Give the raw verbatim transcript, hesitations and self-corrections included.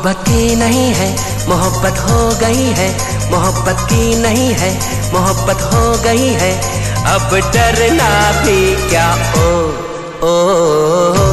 मोहब्बत की नहीं है, मोहब्बत हो गई है, मोहब्बत की नहीं है, मोहब्बत हो गई है, अब डरना भी क्या। ओ ओ, ओ, ओ